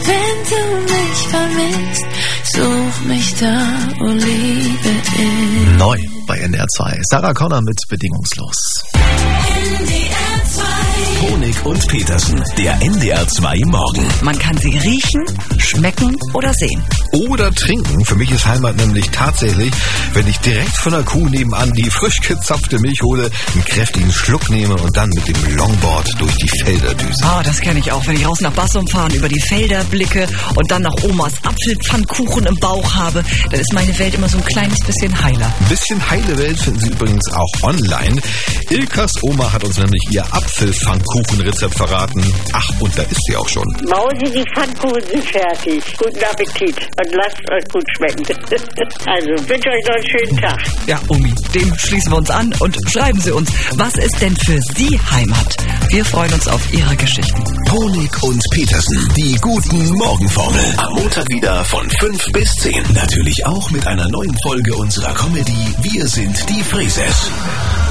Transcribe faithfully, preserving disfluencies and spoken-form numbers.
Wenn du mich vermisst, such mich da, wo Liebe ist. Neu bei N D R zwei. Sarah Connor mit Bedingungslos. N D R zwei. Honig und Petersen, der N D R zwei Morgen. Man kann sie riechen, schmecken oder sehen. Oder trinken. Für mich ist Heimat nämlich tatsächlich, wenn ich direkt von der Kuh nebenan die frisch gezapfte Milch hole, einen kräftigen Schluck nehme und dann mit dem Longboard durch die Felder düse. Ah, das kenne ich auch. Wenn ich raus nach Bassum fahre, über die Felder blicke und dann nach Omas Apfelpfannkuchen im Bauch habe, dann ist meine Welt immer so ein kleines bisschen heiler. Ein bisschen heile Welt finden Sie übrigens auch online. Ilkas Oma hat uns nämlich ihr Apfelpfannkuchenrezept verraten. Ach, und da ist sie auch schon. Mausi, die Pfannkuchen sind fertig. Guten Appetit und lasst euch gut schmecken. Also, wünsche euch noch einen schönen Tag. Ja, Omi, dem schließen wir uns an und schreiben Sie uns, was ist denn für Sie Heimat? Wir freuen uns auf Ihre Geschichten. Honig und Petersen, die guten Morgenformel. Am Montag wieder von fünf bis zehn. Natürlich auch mit einer neuen Folge unserer Comedy Wir sind die Frieses.